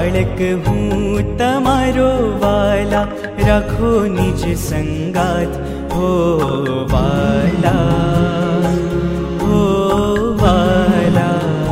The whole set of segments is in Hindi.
बालक हूँ तमारो वाला, रखो निज संगात हो वाला, हो वाला।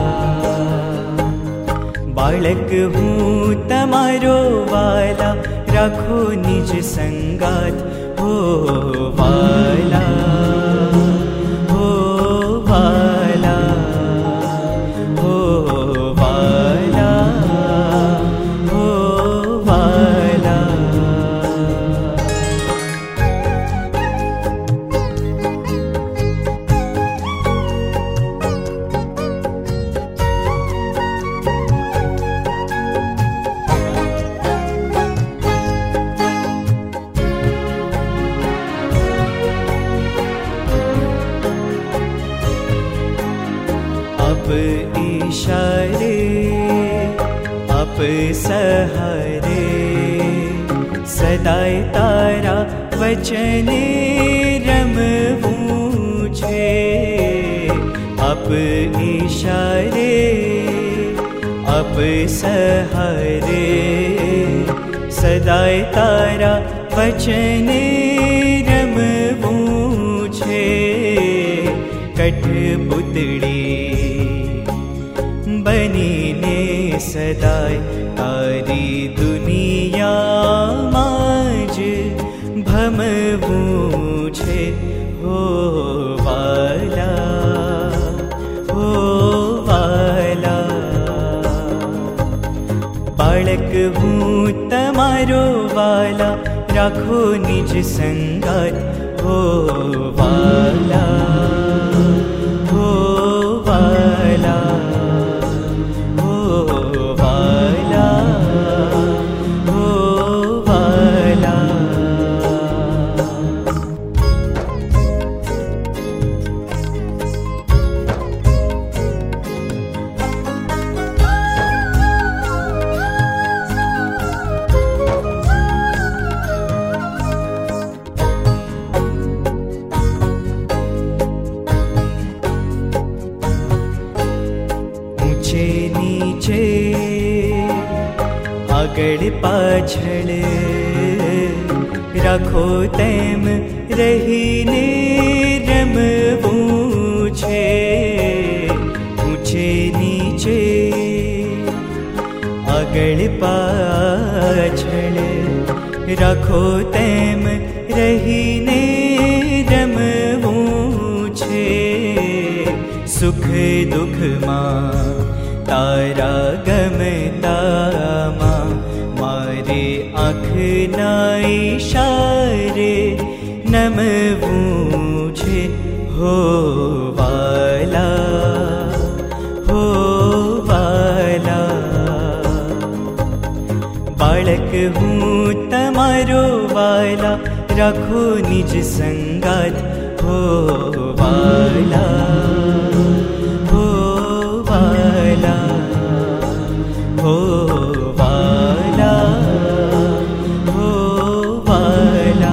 बालक हूँ तमारो वाला, रखो निज संगात हो वाला, हो वाला, हो वाला, हो वाला। अब इशारे अब सहारे, सदाई तारा वचने रमऊँ छे। अब इशारे अब सहारे, सदाई तारा वचने रमऊँ छे। कठपुतड़ी बनीने सदाय तारी दुनिया माज भमवूँ छे हो वाला, हो वाला। बालक हूँ तमारो वाला, राखो निज संगात हो वाला, हो वाला, हो वाला, हो वाला। ऊंचे नीचे आगड़ पाछड़, राखो तेम रहीने रमवूँ छे। ऊंचे नीचे आगड़ पाछड़, राखो तेम रहीने रमवूँ छे। सुख दुख मां तारा गमता मां, मारे आँख ना इशारे नमवूँ छे हो वाला, हो वाला। बालक हूँ तमारो वाला, राखो निज संगात हो वाला, हो वाला, हो वाला, हो वाला।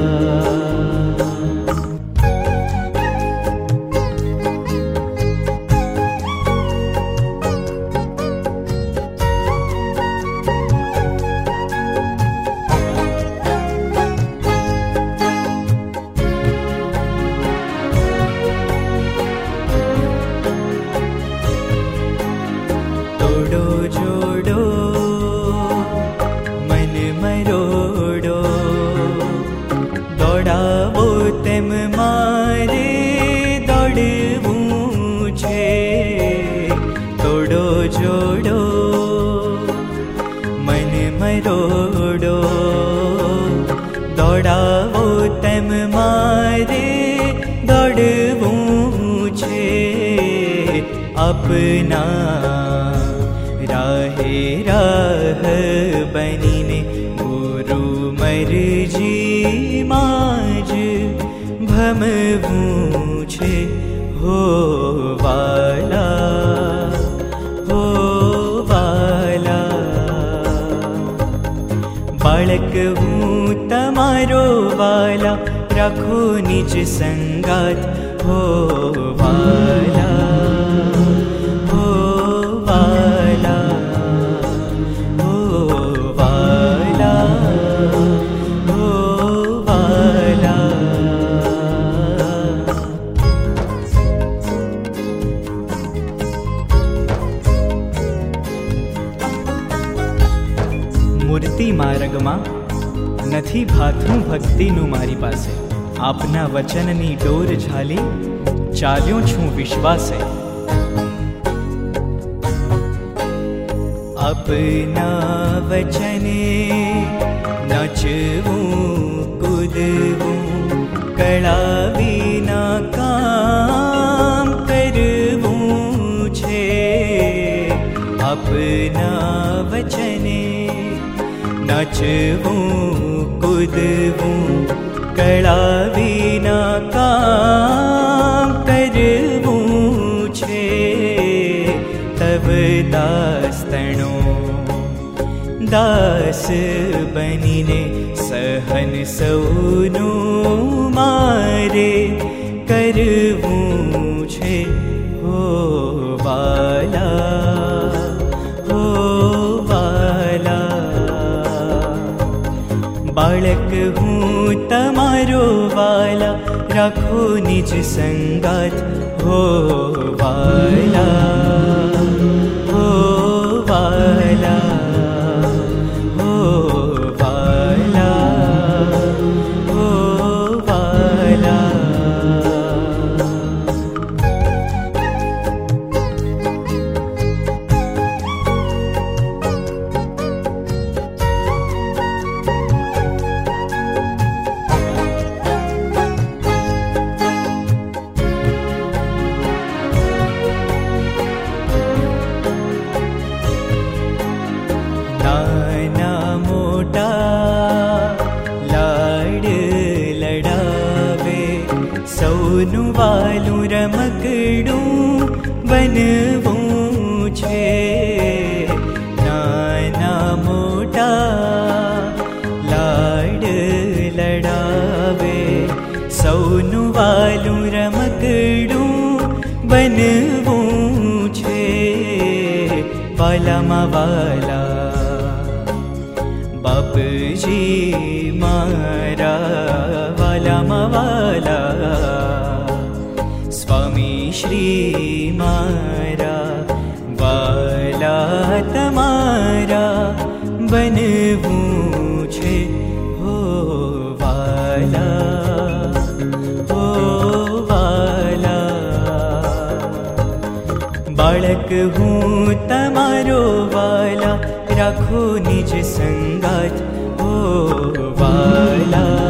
तोड़ो जोड़ो मन मरोड़ो, दौड़ावो तेम मारे दौड़वूँ छे। तोड़ो जोड़ो मन मरोड़ो, दौड़ावो तेम मारे दौड़वूँ छे। अपना राहे राह बनीने, गुरु मरजी माज भमवूँ छे हो वाला, हो वाला। बालक हूँ तमारो वाला, राखो निज संगात हो वाला, हो वाला, हो ભક્તિ માર્ગમાં નથી ભાથું ભક્તિનું મારી પાસે. આપના વચનની ડોર ઝાલી ચાલ્યો છું વિશ્વાસે. अपना वचने नचवूं कूदवूं कला विना काम करवूं छे. अपना वचने नचवूं कूदवूं कला विना काम करवूं छे. तव दास तणो दास बनीने सहन सौનું મારે કરવું છે. હો વાલા, હો વાલા, બાળક હું તમારો વાલા, રાખો નિજ સંગાત. હો વાલા, હો વાલા, હો વાલા, હો વાલા. સૌનું વાલું રમકડું બનવું છે. નાના મોટા લાડ લડાવે, સૌનું વાલું રમકડું બનવું છે. વાલામાં વાલા બાપજી મારા, વાલામાં વાલા સ્વામી શ્રી મારા, વાલા તમારા બનવું છે. હો વાલા, હો વાલા, બાળક હું તમારો વાલા, રાખો નિજ સંગાત. હો વાલા,